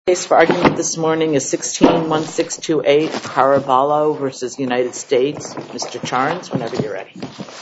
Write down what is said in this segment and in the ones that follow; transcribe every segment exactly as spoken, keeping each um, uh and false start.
The case for argument this morning is sixteen one six two eight, Caraballo versus United States. Mister Charnes, whenever you're ready.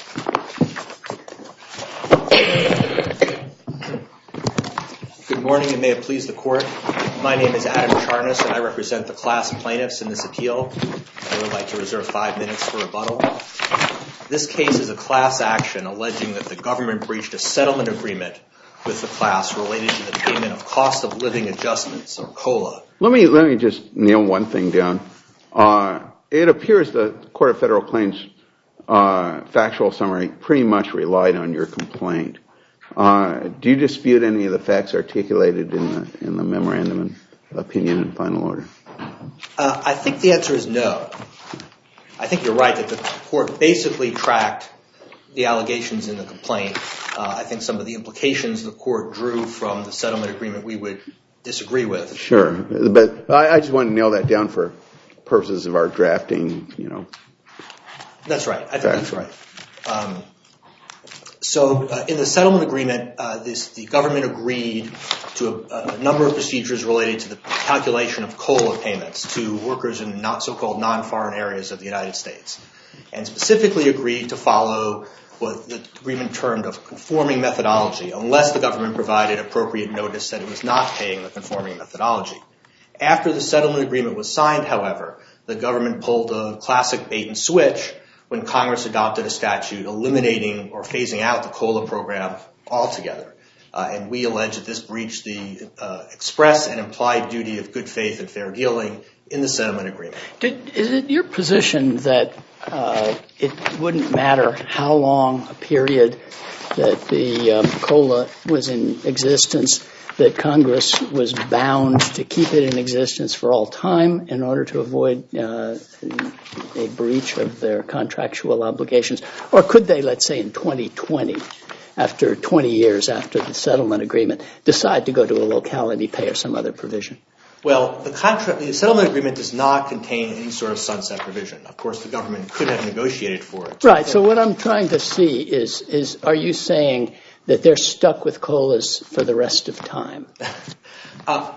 Good morning, and may it please the Court. My name is Adam Charnes, and I represent the class plaintiffs in this appeal. I would like to reserve five minutes for rebuttal. This case is a class action alleging that the government breached a settlement agreement with the class related to the payment of cost of living adjustments, or COLA. Let me let me just nail one thing down. Uh, it appears the Court of Federal Claims uh, factual summary pretty much relied on your complaint. Uh, do you dispute any of the facts articulated in the in the memorandum and opinion and final order? Uh, I think the answer is no. I think you're right that the Court basically tracked the allegations in the complaint. Uh, I think some of the implications the Court drew from the settlement agreement we would disagree with. Sure, but I, I just want to nail that down for purposes of our drafting, you know. That's right. I think that's right. Um, so uh, in the settlement agreement, uh, this, the government agreed to a, a number of procedures related to the calculation of COLA payments to workers in not so-called non-foreign areas of the United States, and specifically agreed to follow what the agreement termed of conforming methodology, unless the government provided appropriate notice that it was not paying the conforming methodology. After the settlement agreement was signed, however, the government pulled a classic bait and switch when Congress adopted a statute eliminating or phasing out the COLA program altogether. Uh, and we allege that this breached the uh, express and implied duty of good faith and fair dealing in the settlement agreement. Did, is it your position that uh, it wouldn't matter how long a period that the um, COLA was in existence, that Congress was bound to keep it in existence for all time in order to avoid uh, a breach of their contractual obligations? Or could they, let's say in twenty twenty, after twenty years after the settlement agreement, decide to go to a locality pay or some other provision? Well, the contract, the settlement agreement does not contain any sort of sunset provision. Of course, the government could have negotiated for it. Right. So what I'm trying to see is, is are you saying that they're stuck with COLAs for the rest of time? uh,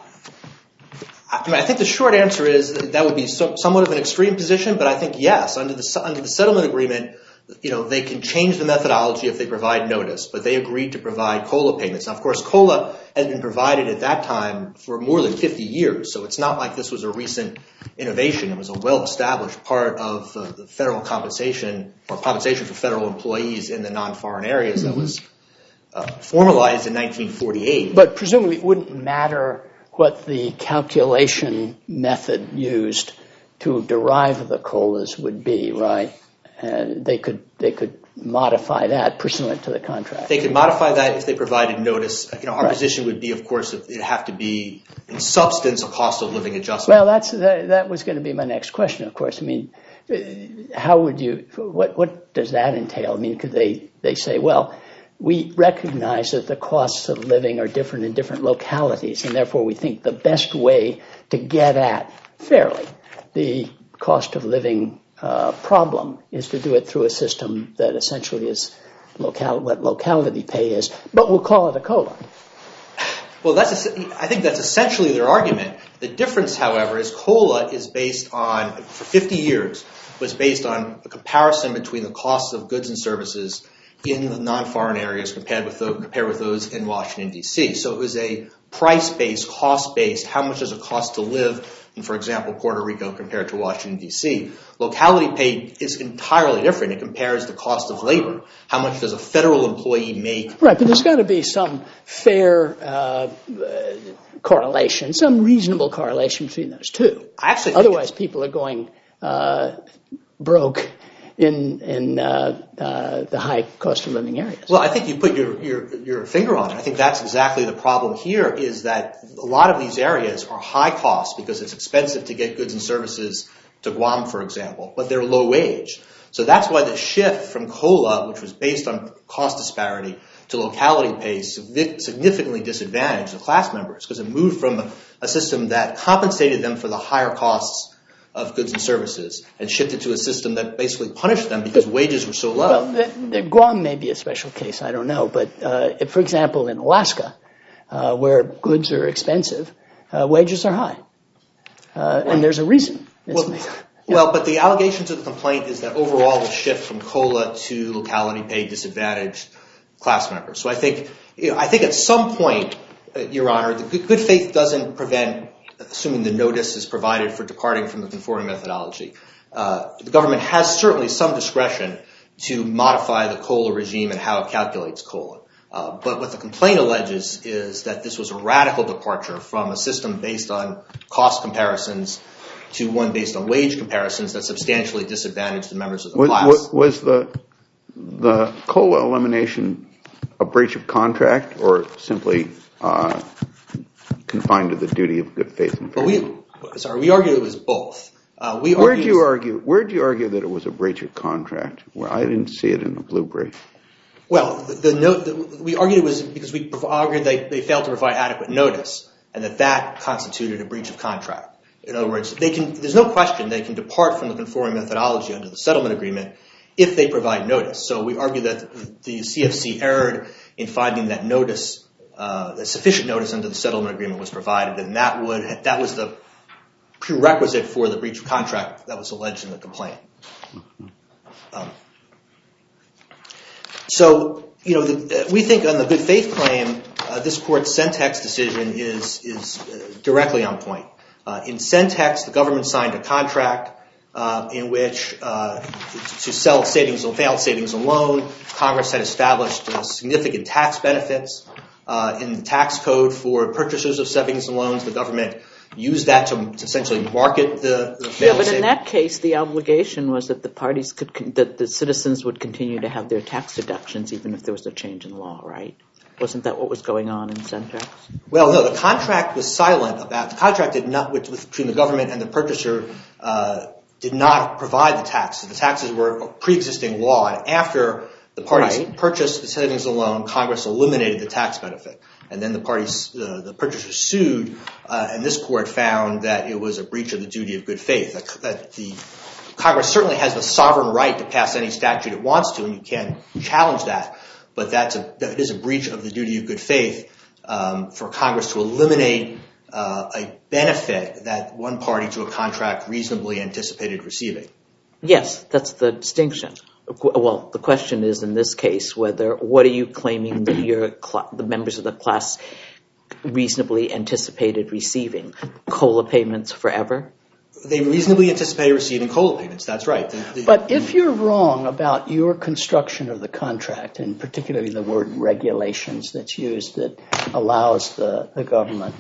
I, mean, I think the short answer is that, that would be so, somewhat of an extreme position, but I think yes, under the under the settlement agreement, you know, they can change the methodology if they provide notice, but they agreed to provide COLA payments. Now, of course, COLA has been provided at that time for more than fifty years, so it's not like this was a recent innovation. It was a well-established part of uh, the federal compensation or compensation for federal employees in the non-foreign areas that was uh, formalized in nineteen forty-eight. But presumably it wouldn't matter what the calculation method used to derive the COLAs would be, right? And they could they could modify that pursuant to the contract. They could modify that if they provided notice. You know, our right. position would be, of course, that it'd have to be in substance a cost of living adjustment. Well, that's that, that was going to be my next question. Of course, I mean, how would you? What what does that entail? I mean, could they they say, well, we recognize that the costs of living are different in different localities, and therefore we think the best way to get at fairly the cost of living Uh, problem is to do it through a system that essentially is local, what locality pay is, but we'll call it a COLA. Well, that's a, I think that's essentially their argument. The difference, however, is COLA is based on, for fifty years, was based on a comparison between the costs of goods and services in the non-foreign areas compared with those, compared with those in Washington, D C. So it was a price-based, cost-based, how much does it cost to live in, for example, Puerto Rico compared to Washington, D C. Locality pay is entirely different. It compares the cost of labor. How much does a federal employee make? Right, but there's got to be some fair uh, correlation, some reasonable correlation between those two. I actually Otherwise, people are going uh, broke in in uh, uh, the high cost of living areas. Well, I think you put your, your your finger on it. I think that's exactly the problem here, is that a lot of these areas are high cost because it's expensive to get goods and services to Guam, for example, but they're low wage. So that's why the shift from COLA, which was based on cost disparity, to locality pay significantly disadvantaged the class members, because it moved from a, a system that compensated them for the higher costs of goods and services and shifted to a system that basically punished them because wages were so low. Well, the, the Guam may be a special case, I don't know, but uh, if, for example, in Alaska, uh, where goods are expensive, uh, wages are high. Uh, and there's a reason. Well, well, but the allegations of the complaint is that overall the shift from COLA to locality pay disadvantaged class members. So I think, you know, I think at some point, uh, Your Honor, the good, good faith doesn't prevent, assuming the notice is provided for departing from the conforming methodology. Uh, the government has certainly some discretion to modify the COLA regime and how it calculates COLA. Uh, but what the complaint alleges is that this was a radical departure from a system based on cost comparisons to one based on wage comparisons that substantially disadvantaged the members of the was, class. Was the the COLA elimination a breach of contract or simply uh, confined to the duty of good faith and fair dealing? Well, we, sorry, we argue it was both. Uh, we where did you argue? Where did you argue that it was a breach of contract? Well, I didn't see it in the blue brief. Well, the, the note the, we argued it was because we argued they, they failed to provide adequate notice, and that that constituted a breach of contract. In other words, they can. There's no question they can depart from the conforming methodology under the settlement agreement if they provide notice. So we argue that the C F C erred in finding that notice, uh, that sufficient notice under the settlement agreement was provided, and that would that was the prerequisite for the breach of contract that was alleged in the complaint. Um, so, you know, the, we think on the good faith claim, uh, this court's Centex decision is is uh, directly on point. Uh, in Centex, the government signed a contract uh, in which uh, to sell savings or failed savings and loan. Congress had established uh, significant tax benefits uh, in the tax code for purchasers of savings and loans. The government used that to, to essentially market the, the failed Yeah, but savings. in that case, the obligation was that the parties could, con- that the citizens would continue to have their tax deductions even if there was a change in law, right? Wasn't that what was going on in Centex? Well, no, the contract was silent about, the contract did not, with, with, between the government and the purchaser, uh, did not provide the taxes. The taxes were a pre-existing law, and after the parties Right. purchased the savings and loan, Congress eliminated the tax benefit. And then the parties, uh, the purchaser sued, uh, and this court found that it was a breach of the duty of good faith. That, that the Congress certainly has the sovereign right to pass any statute it wants to, and you can't challenge that. But that's a, that is a breach of the duty of good faith um, for Congress to eliminate uh, a benefit that one party to a contract reasonably anticipated receiving. Yes, that's the distinction. Well, the question is in this case whether what are you claiming that your cl- the members of the class reasonably anticipated receiving? COLA payments forever? They reasonably anticipated receiving COLA payments. That's right. The, the, But if you're wrong about your construction of the contract, and particularly the word regulations that's used that allows the, the government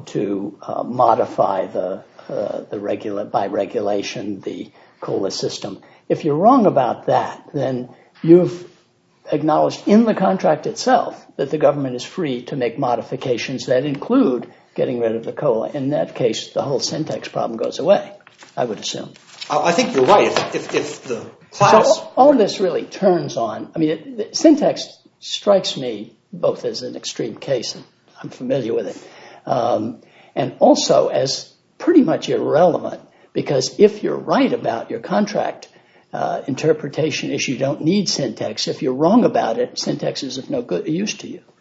to uh, modify the uh, the regula- by regulation the COLA system, if you're wrong about that, then you've acknowledged in the contract itself that the government is free to make modifications that include getting rid of the COLA. In that case, the whole Centex problem goes away, I would assume. I think you're right. If, if, if the class... So all this really turns on, I mean, it, the Centex strikes me both as an extreme case, and I'm familiar with it, um, and also as pretty much irrelevant, because if you're right about your contract uh, interpretation issue, you don't need Centex. If you're wrong about it, Centex is of no good use to you.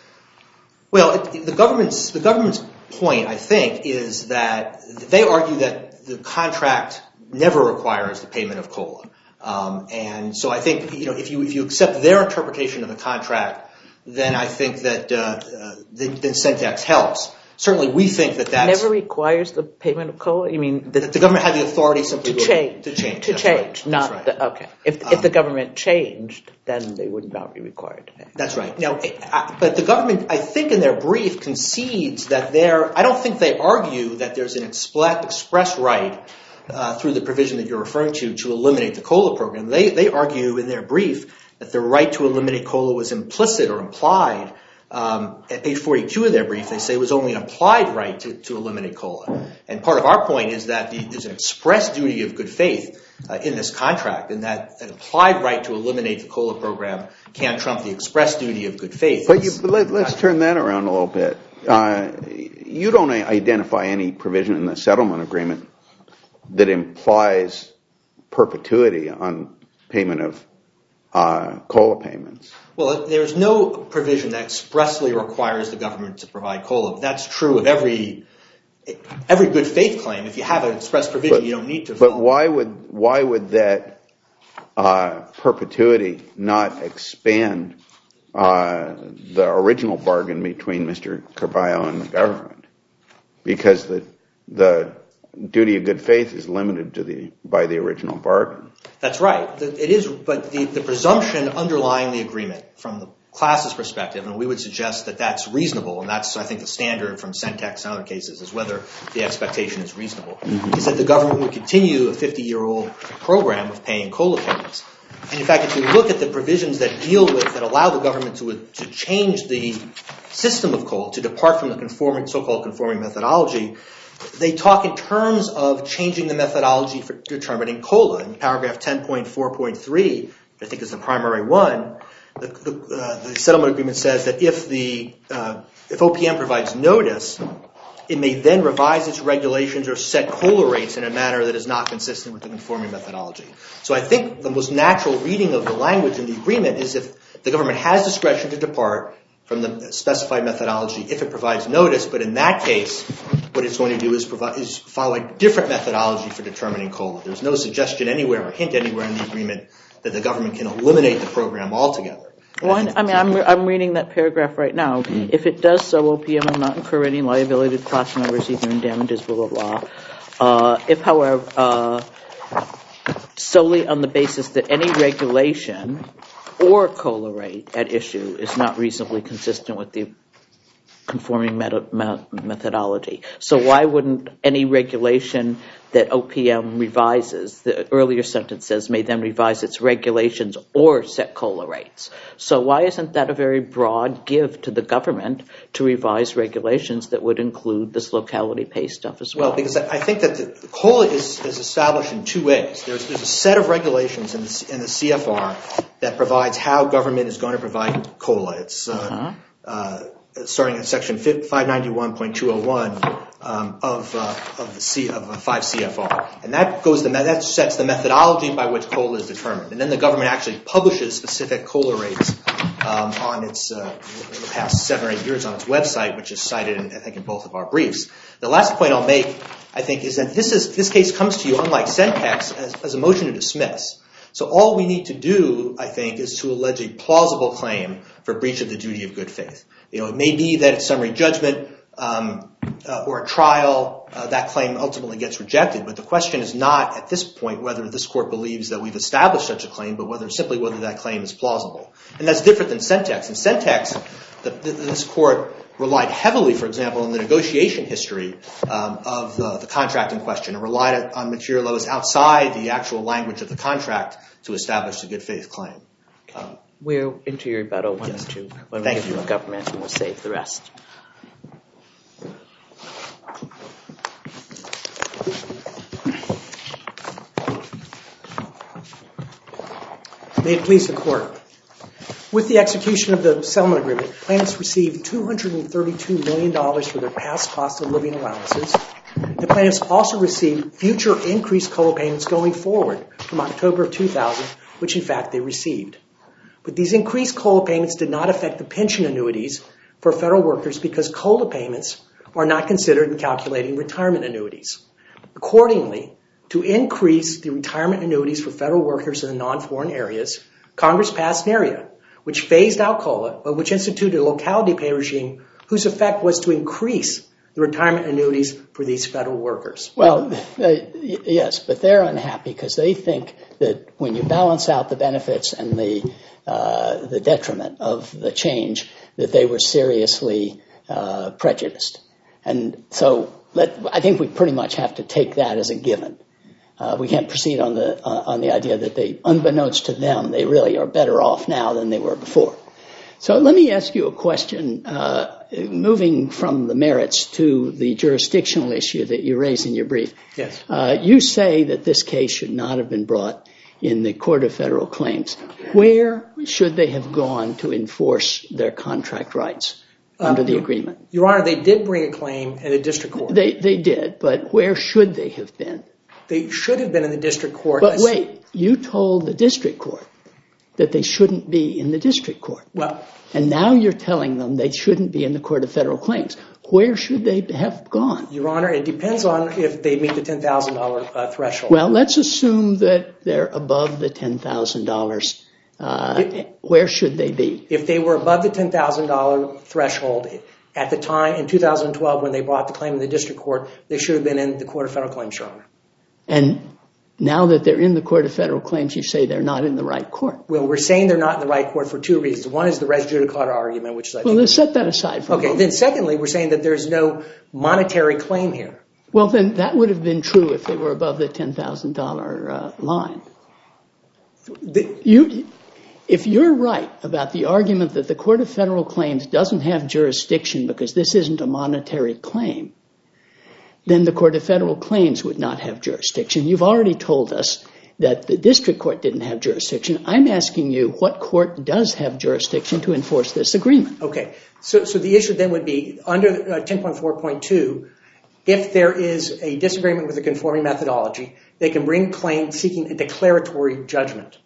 Well, it, the government's the government's point, I think, is that they argue that the contract never requires the payment of COLA, um, and so I think you know if you if you accept their interpretation of the contract, then I think that uh, uh, then, then Centex helps. Certainly, we think that that never requires the payment of COLA. You mean the, that the government had the authority simply to change to change to that's change, right. not right. the, okay. If Um, if the government changed, then they would not be required to pay. That's right. Now, I, but the government, I think, in their brief concedes that there. I don't think they argue that there's an expl- express right uh, through the provision that you're referring to to eliminate the COLA program. They they argue in their brief that the right to eliminate COLA was implicit or implied. Um, at page forty-two of their brief, they say it was only an implied right to, to eliminate COLA. And part of our point is that the, there's an express duty of good faith uh, in this contract, and that an implied right to eliminate the COLA program can't trump the express duty of good faith. But, you, but let, let's turn that around a little bit. Uh, you don't identify any provision in the settlement agreement that implies perpetuity on payment of uh, COLA payments. Well, there's no provision that expressly requires the government to provide COLA. That's true of every every good faith claim, if you have an express provision, but, you don't need to But follow. why would, why would that uh, perpetuity not expand uh, the original bargain between Mister Carballo and the government? Because the the duty of good faith is limited to the by the original bargain. That's right. It is, but the, the presumption underlying the agreement from the class's perspective, and we would suggest that that's reasonable, and that's, I think, the standard from Sentex and other cases, is whether the expectation is reasonable, mm-hmm. is that the government would continue a fifty-year-old program of paying COLA payments. And in fact, if you look at the provisions that deal with, that allow the government to, to change the system of COLA, to depart from the conforming, so-called conforming methodology, they talk in terms of changing the methodology for determining COLA. In paragraph ten point four point three, I think is the primary one, the, the, uh, the settlement agreement says that if the uh, if O P M provides notice, it may then revise its regulations or set COLA rates in a manner that is not consistent with the conforming methodology. So I think the most natural reading of the language in the agreement is if the government has discretion to depart from the specified methodology if it provides notice, but in that case, what it's going to do is, provide, is follow a different methodology for determining COLA. There's no suggestion anywhere or hint anywhere in the agreement that the government can eliminate the program altogether. Well, I, I mean, I'm, I'm reading that paragraph right now. Mm-hmm. If it does so, O P M will not incur any liability to class members, either in damages, blah, blah, blah. Uh, if, however, uh, solely on the basis that any regulation or COLA rate at issue is not reasonably consistent with the conforming meta- me- methodology. So why wouldn't any regulation that O P M revises, the earlier sentence says, may then revise its regulations or set COLA rates. So why isn't that a very broad give to the government to revise regulations that would include this locality pay stuff as well? Well, because I think that the COLA is, is established in two ways. There's, there's a set of regulations in the, in the C F R that provides how government is going to provide COLA. It's uh, uh-huh. uh, starting at section five ninety-one point two oh one um, of uh, of the C of five C F R, and that goes the that sets the methodology by which COLA is determined, and then the government actually publishes specific COLA rates um, on its uh, in the past seven or eight years on its website, which is cited in, I think in both of our briefs. The last point I'll make, I think, is that this is this case comes to you, unlike Sentex, as, as a motion to dismiss. So all we need to do, I think, is to allege a plausible claim for breach of the duty of good faith. You know, it may be that at summary judgment um, uh, or a trial, uh, that claim ultimately gets rejected. But the question is not at this point whether this court believes that we've established such a claim, but whether simply whether that claim is plausible. And that's different than Sentex. In Sentex, the, the, this court relied heavily, for example, on the negotiation history um, of the, the contract in question, and relied on material that was outside the actual language of the contract to establish a good faith claim. Um, We're into your rebuttal one yes. and two. When Thank we get you. to the government, and we'll save the rest. May it please the Court. With the execution of the settlement agreement, plaintiffs received two hundred thirty-two million dollars for their past cost of living allowances. The plaintiffs also received future increased COLA payments going forward from October of two thousand, which in fact they received. But these increased COLA payments did not affect the pension annuities for federal workers because COLA payments are not considered in calculating retirement annuities. Accordingly, to increase the retirement annuities for federal workers in the non-foreign areas, Congress passed NAREA, which phased out COLA, but which instituted a locality pay regime whose effect was to increase the retirement annuities for these federal workers. Well, uh, yes, but they're unhappy because they think that when you balance out the benefits and the uh, the detriment of the change, that they were seriously uh, prejudiced. And so let, I think we pretty much have to take that as a given. Uh, we can't proceed on the uh, on the idea that they, unbeknownst to them, they really are better off now than they were before. So let me ask you a question, uh, moving from the merits to the jurisdictional issue that you raised in your brief. Yes. Uh, you say that this case should not have been brought in the Court of Federal Claims. Where should they have gone to enforce their contract rights under uh, the agreement? Your Honor, they did bring a claim in the district court. They they did, but where should they have been? They should have been in the district court. But wait, you told the district court that they shouldn't be in the district court. Well, and now you're telling them they shouldn't be in the Court of Federal Claims. where should they have gone? Your Honor, it depends on if they meet the ten thousand dollars uh, threshold. Well, let's assume that they're above the ten thousand dollars. Uh, where should they be? If they were above the ten thousand dollars threshold at the time in two thousand twelve when they brought the claim in the district court, they should have been in the Court of Federal Claims, Your Honor. And now that they're in the Court of Federal Claims, you say they're not in the right court. Well, we're saying they're not in the right court for two reasons. One is the res judicata argument, which is I Well, think let's set that aside for a Okay, moment. then secondly, we're saying that there's no monetary claim here. Well, then that would have been true if they were above the ten thousand dollars uh, line. The, You, if you're right about the argument that the Court of Federal Claims doesn't have jurisdiction because this isn't a monetary claim, then the Court of Federal Claims would not have jurisdiction. You've already told us that the district court didn't have jurisdiction. I'm asking you what court does have jurisdiction to enforce this agreement. okay, so so the issue then would be under uh, ten point four point two, if there is a disagreement with the conforming methodology, they can bring a claim seeking a declaratory judgment.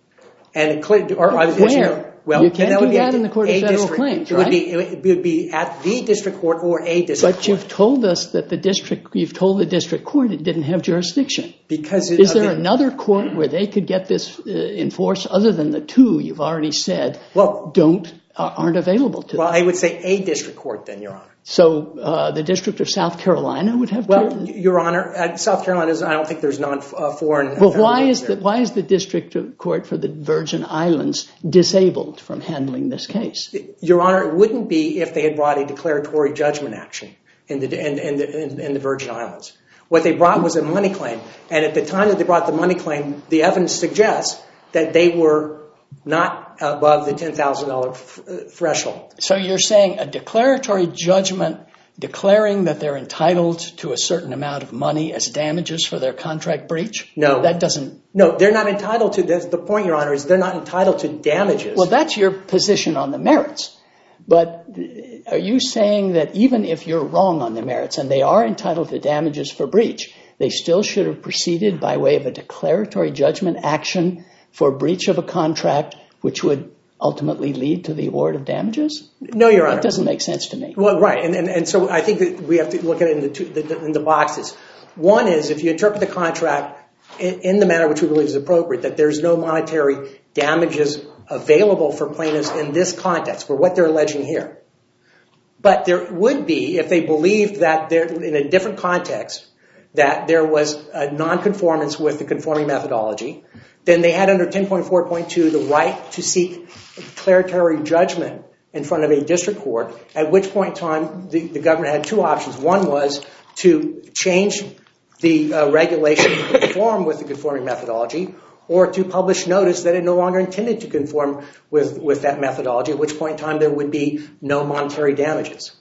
And a, or, or, Where? You know, well, you can't that would do be that a, in the Court of Federal district, Claims, it right? Would be, it would be at the district court or a district But court. you've told us that the district, you've told the district court it didn't have jurisdiction. Because it, Is there the, another court where they could get this uh, enforced other than the two you've already said well, don't uh, aren't available to well, them? I would say a district court then, Your Honor. So uh, the District of South Carolina would have Well, to... Your Honor, uh, South Carolina, is, I don't think there's non-foreign... Well, why is, the, why is the District Court for the Virgin Islands disabled from handling this case? Your Honor, it wouldn't be if they had brought a declaratory judgment action in the, in, in the, in, in the Virgin Islands. What they brought was a money claim. And at the time that they brought the money claim, the evidence suggests that they were not above the ten thousand dollars threshold. So you're saying a declaratory judgment declaring that they're entitled to a certain amount of money as damages for their contract breach? No. That doesn't... No, they're not entitled to... The point, Your Honor, is they're not entitled to damages. Well, that's your position on the merits. But are you saying that even if you're wrong on the merits and they are entitled to damages for breach, they still should have proceeded by way of a declaratory judgment action for breach of a contract which would ultimately lead to the award of damages? No, Your Honor. That doesn't make sense to me. Well, right. And, and, and so I think that we have to look at it in the, two, the, in the boxes. One is if you interpret the contract in, in the manner which we believe is appropriate, that there's no monetary damages available for plaintiffs in this context for what they're alleging here. But there would be if they believed that they're in a different context, that there was a nonconformance with the conforming methodology, then they had under ten point four point two the right to seek a declaratory judgment in front of a district court, at which point in time the, the government had two options. One was to change the uh, regulation to conform with the conforming methodology, or to publish notice that it no longer intended to conform with, with that methodology, at which point in time there would be no monetary damages.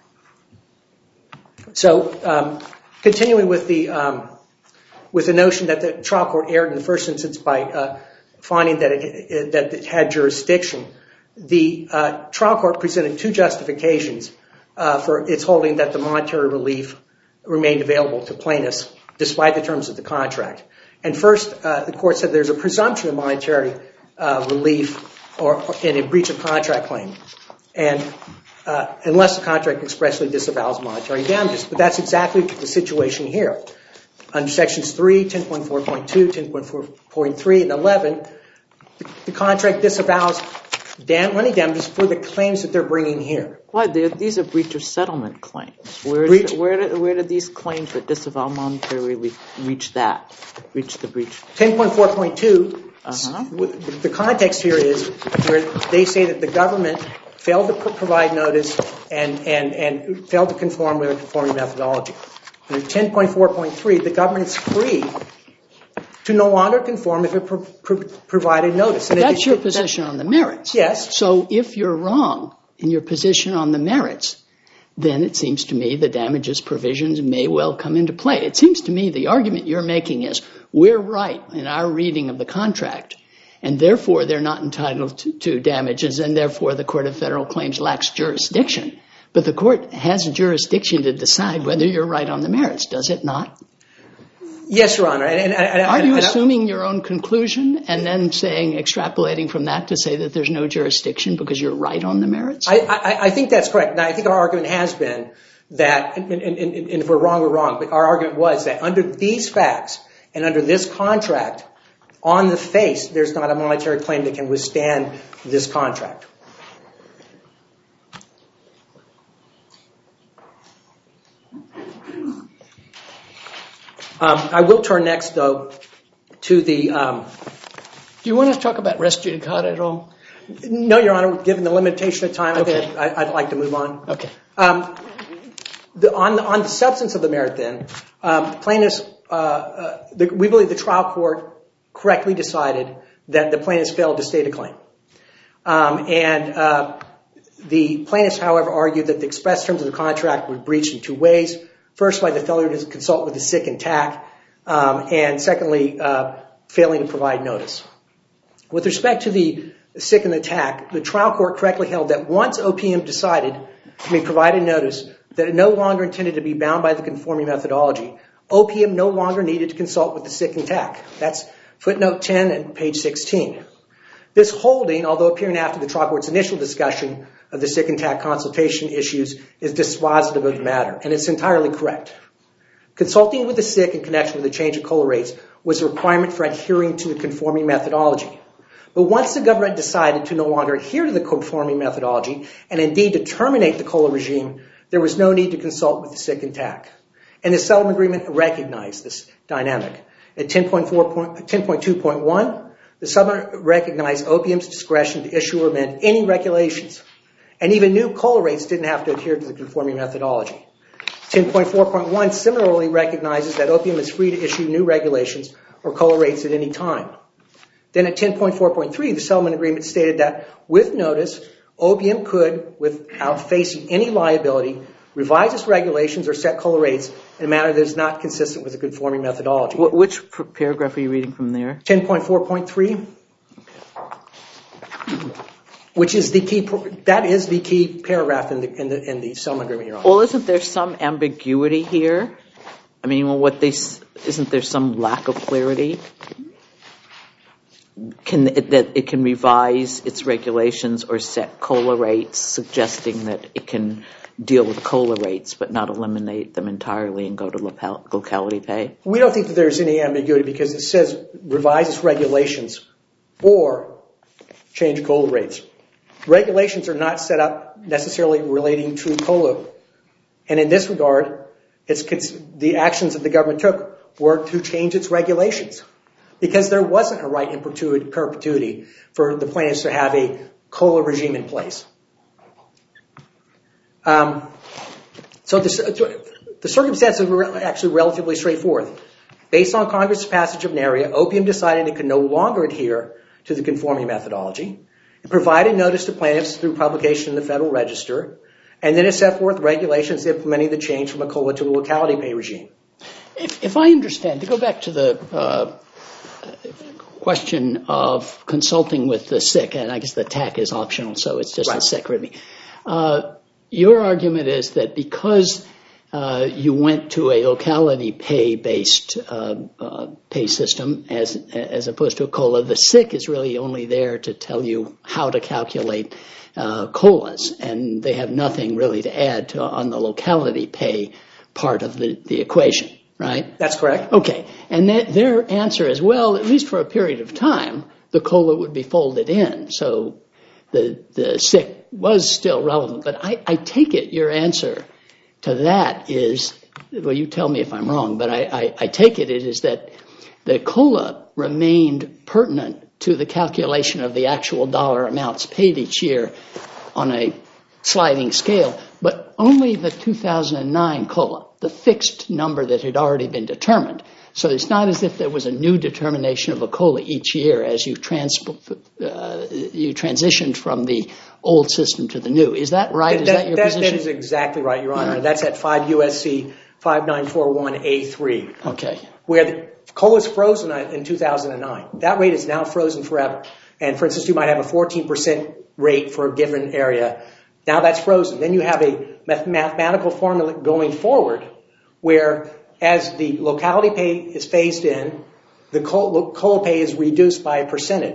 So um, continuing with the... Um, with the notion that the trial court erred in the first instance by uh, finding that it, it, that it had jurisdiction, the uh, trial court presented two justifications uh, for its holding that the monetary relief remained available to plaintiffs despite the terms of the contract. And first, uh, the court said there's a presumption of monetary uh, relief or, or in a breach of contract claim, and uh, unless the contract expressly disavows monetary damages. But that's exactly the situation here. Under sections three, ten point four point two, ten point four point three, and eleven, the, the contract disavows dam- money damages for the claims that they're bringing here. Why? These are breach of settlement claims. Where, Breach- is, where, do, where do these claims that disavow monetary relief reach that? Reach the breach? ten point four point two, Uh-huh. the context here is where they say that the government failed to pro- provide notice and, and, and failed to conform with a conforming methodology. Under ten point four point three, the government is free to no longer conform if it pro- pro- provided notice. And That's it, your it, position on the merits. Yes. So if you're wrong in your position on the merits, then it seems to me the damages provisions may well come into play. It seems to me the argument you're making is we're right in our reading of the contract, and therefore they're not entitled to, to damages, and therefore the Court of Federal Claims lacks jurisdiction. But the court has jurisdiction to decide whether you're right on the merits, does it not? Yes, Your Honor. And, and, and, Are you and, assuming your own conclusion and then saying, extrapolating from that to say that there's no jurisdiction because you're right on the merits? I, I, I think that's correct. Now, I think our argument has been that, and, and, and, and if we're wrong, we're wrong, but our argument was that under these facts and under this contract, on the face, there's not a monetary claim that can withstand this contract. Um, I will turn next, though, to the... Um, Do you want to talk about res judicata at all? No, Your Honor. Given the limitation of time, okay. I think I, I'd like to move on. Okay. Um, the, on, the, on the substance of the merit, then, um, plaintiffs, uh, uh, the, we believe the trial court correctly decided that the plaintiffs failed to state a claim. Um, and uh, the plaintiffs, however, argued that the express terms of the contract were breached in two ways. First, by the failure to consult with the sick and T A C, um, and secondly, uh, failing to provide notice. With respect to the sick and the T A C, the trial court correctly held that once O P M decided, I mean, provided notice, that it no longer intended to be bound by the conforming methodology, O P M no longer needed to consult with the sick and T A C. That's footnote ten and page sixteen. This holding, although appearing after the trial court's initial discussion of the sick and T A C consultation issues, is dispositive of the matter, and it's entirely correct. Consulting with the sick in connection with the change of COLA rates was a requirement for adhering to the conforming methodology. But once the government decided to no longer adhere to the conforming methodology, and indeed to terminate the COLA regime, there was no need to consult with the sick and T A C. And the settlement agreement recognized this dynamic. At ten point two point one, the settlement recognized O P M's discretion to issue or amend any regulations. And even new COLA rates didn't have to adhere to the conforming methodology. ten point four point one similarly recognizes that O P M is free to issue new regulations or COLA rates at any time. Then at ten point four point three, the settlement agreement stated that with notice, O P M could, without facing any liability, revise its regulations or set COLA rates in a manner that is not consistent with the conforming methodology. Which paragraph are you reading from there? ten point four point three, which is the key. That is the key paragraph in the in the in the settlement agreement, Your Honor. Well, isn't there some ambiguity here? I mean, well, what they isn't there some lack of clarity? Can it, that it can revise its regulations or set COLA rates, suggesting that it can deal with COLA rates but not eliminate them entirely and go to local, locality pay? We don't think that there's any ambiguity because it says revise its regulations or change COLA rates. Regulations are not set up necessarily relating to COLA. And in this regard, it's, the actions that the government took were to change its regulations because there wasn't a right in perpetuity for the plaintiffs to have a COLA regime in place. Um, so the, the circumstances were actually relatively straightforward. Based on Congress's passage of NARIA, O P M decided it could no longer adhere to the conforming methodology. It provided notice to plaintiffs through publication in the Federal Register, and then it set forth regulations implementing the change from a COLA to a locality pay regime. If, if I understand, to go back to the uh, question of consulting with the sick, and I guess the T A C is optional, so it's just right. the sick with me. Uh, your argument is that because uh, you went to a locality pay-based uh, uh, pay system as as opposed to a COLA, the sick is really only there to tell you how to calculate uh, COLAs, and they have nothing really to add to on the locality pay part of the, the equation, right? That's correct. Okay, and th- their answer is, well, at least for a period of time, the COLA would be folded in, so the the sick was still relevant. But I, I take it your answer to that is, well, you tell me if I'm wrong, but I, I, I take it it is that the COLA remained pertinent to the calculation of the actual dollar amounts paid each year on a sliding scale, but only the two thousand nine COLA, the fixed number that had already been determined. So it's not as if there was a new determination of a COLA each year as you, trans, uh, you transitioned from the old system to the new. Is that right? That, is that your that, position? That is exactly right, Your Honor. Mm-hmm. That's at five U S C five nine four one A three. Okay. Where the COLA is frozen in two thousand nine. That rate is now frozen forever. And for instance, you might have a fourteen percent rate for a given area. Now that's frozen. Then you have a mathematical formula going forward where as the locality pay is phased in, the COLA pay is reduced by a percentage.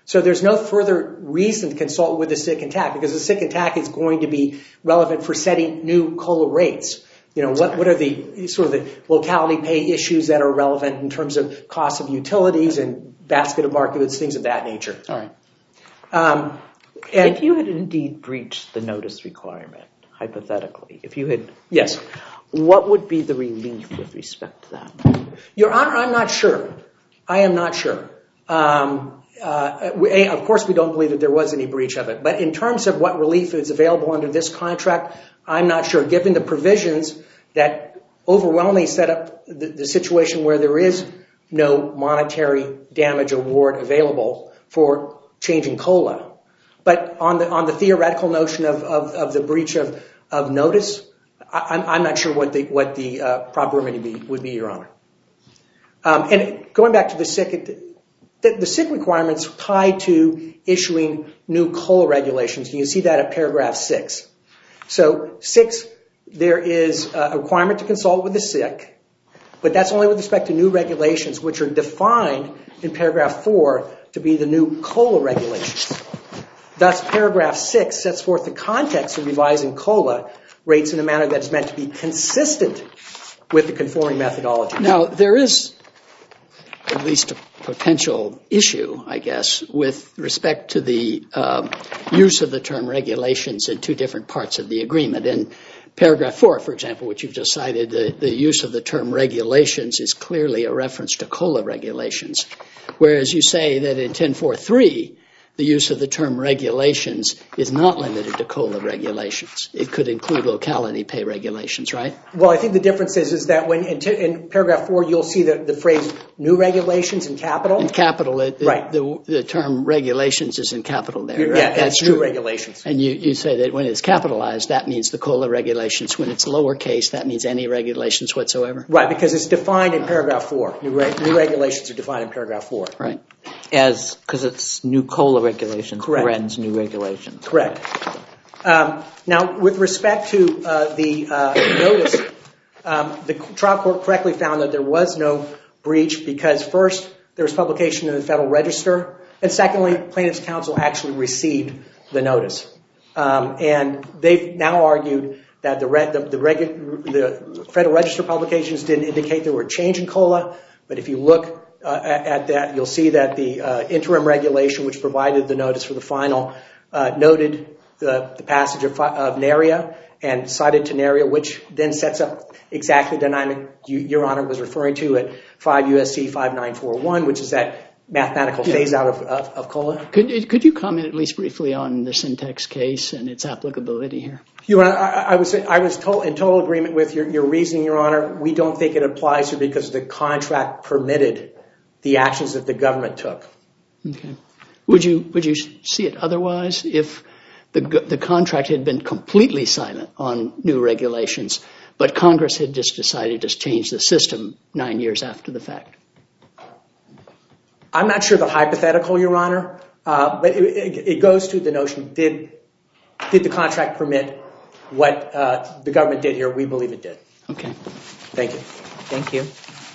So there's no further reason to consult with the S I C and T A C, because the S I C and T A C is going to be relevant for setting new COLA rates. You know, what, what are the sort of the locality pay issues that are relevant in terms of cost of utilities and basket of market goods, things of that nature. All right. Um, and if you had indeed breached the notice requirement, hypothetically, if you had, yes, what would be the relief with respect to that? Your Honor, I'm not sure. I am not sure. Um, uh, we, of course, we don't believe that there was any breach of it. But in terms of what relief is available under this contract, I'm not sure. Given the provisions that overwhelmingly set up the, the situation where there is no monetary damage award available for changing COLA. But on the on the theoretical notion of, of, of the breach of, of notice, I, I'm, I'm not sure what the what the uh, proper remedy be, would be, Your Honor. Um, and going back to the S I C, the, the S I C requirements tied to issuing new COLA regulations. You can see that at paragraph six. So six, there is a requirement to consult with the S I C, but that's only with respect to new regulations, which are defined in paragraph four to be the new COLA regulations. Thus, paragraph six sets forth the context of revising COLA rates in a manner that is meant to be consistent with the conforming methodology. Now, there is at least a potential issue, I guess, with respect to the uh, use of the term regulations in two different parts of the agreement. In paragraph four, for example, which you've just cited, the, the use of the term regulations is clearly a reference to COLA regulations, whereas you say that in ten forty-three, the use of the term regulations is not limited to COLA regulations. It could include locality pay regulations, right? Well, I think the difference is, is that when in, t- in paragraph four, you'll see the, the phrase new regulations in capital. In capital, it, right. the, the term regulations is in capital there. Right? Yeah, that's new regulations. And you, you say that when it's capitalized, that means the COLA regulations. When it's lowercase, that means any regulations whatsoever. Right, because it's defined in paragraph four. New, re- new regulations are defined in paragraph four. Right. As, because it's new COLA regulations, correct. parens new regulations. Correct. Um, now, with respect to uh, the uh, notice, um, the trial court correctly found that there was no breach because, first, there was publication in the Federal Register, and secondly, plaintiff's counsel actually received the notice. Um, and they've now argued that the, re- the, the, regu- the Federal Register publications didn't indicate there were a change in COLA, but if you look Uh, at that, you'll see that the uh, interim regulation, which provided the notice for the final, uh, noted the, the passage of, of NARIA and cited to NARIA, which then sets up exactly the dynamic you, Your Honor was referring to at five U S C five nine four one, which is that mathematical yeah. phase out of, of, of COLA. Could, could you comment at least briefly on the Syntex case and its applicability here? Your Honor, I, I was I was told, in total agreement with your, your reasoning, Your Honor. We don't think it applies here because the contract permitted the actions that the government took. Okay. Would you would you see it otherwise if the the contract had been completely silent on new regulations, but Congress had just decided to change the system nine years after the fact? I'm not sure the hypothetical, Your Honor, uh, but it, it, it goes to the notion: did did the contract permit what uh, the government did here? We believe it did. Okay. Thank you. Thank you.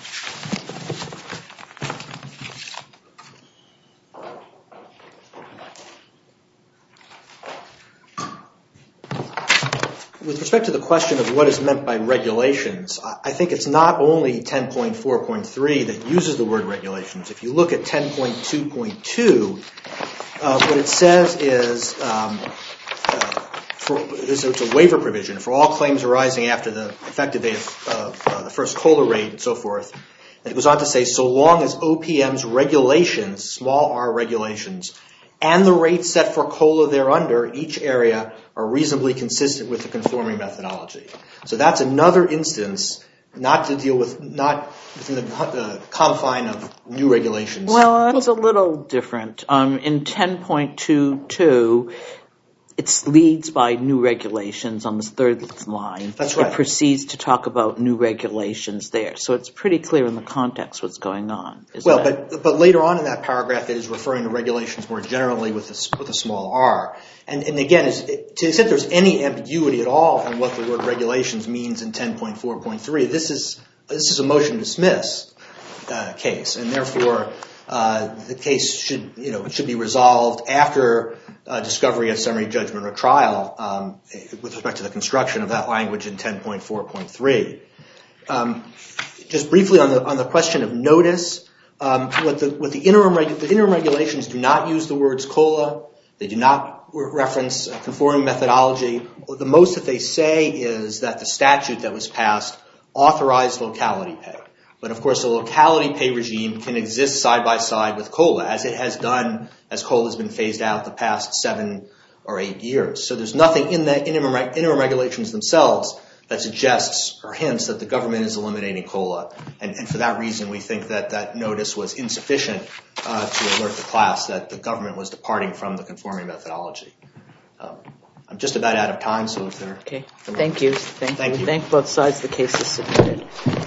With respect to the question of what is meant by regulations, I think it's not only ten point four point three that uses the word regulations. If you look at ten point two point two, uh, what it says is, um, uh, for, it's a waiver provision for all claims arising after the effective date of uh, the first COLA rate and so forth. And it goes on to say, so long as O P M's regulations, small r regulations, and the rates set for COLA thereunder, each area, are reasonably consistent with the conforming methodology. So that's another instance, not to deal with, not within the uh, confine of new regulations. Well, that's a little different. Um, in ten point two two, it leads by new regulations on this third line. That's right. It proceeds to talk about new regulations there. So it's pretty clear in the context what's going on. Well, it? but but later on in that paragraph, it is referring to regulations more generally with a, with a small r. And, and again, is, to the extent there's any ambiguity at all on what the word regulations means in ten point four point three, this is this is a motion to dismiss uh, case, and therefore uh, the case should, you know, should be resolved after uh, discovery of summary judgment or trial um, with respect to the construction of that language in ten point four point three. Um, just briefly on the on the question of notice, um, what the what the interim regu- the interim regulations do not use the words COLA. They do not reference uh, conforming methodology. The most that they say is that the statute that was passed authorized locality pay. But of course, the locality pay regime can exist side by side with COLA, as it has done as COLA has been phased out the past seven or eight years. So there's nothing in the interim, interim regulations themselves that suggests or hints that the government is eliminating COLA. And, and for that reason, we think that that notice was insufficient uh, to alert the class that the government was departing from the conforming methodology. Um, I'm just about out of time, so if there... Okay. Thank you. Thank, Thank you. you. Thank both sides. The case is submitted.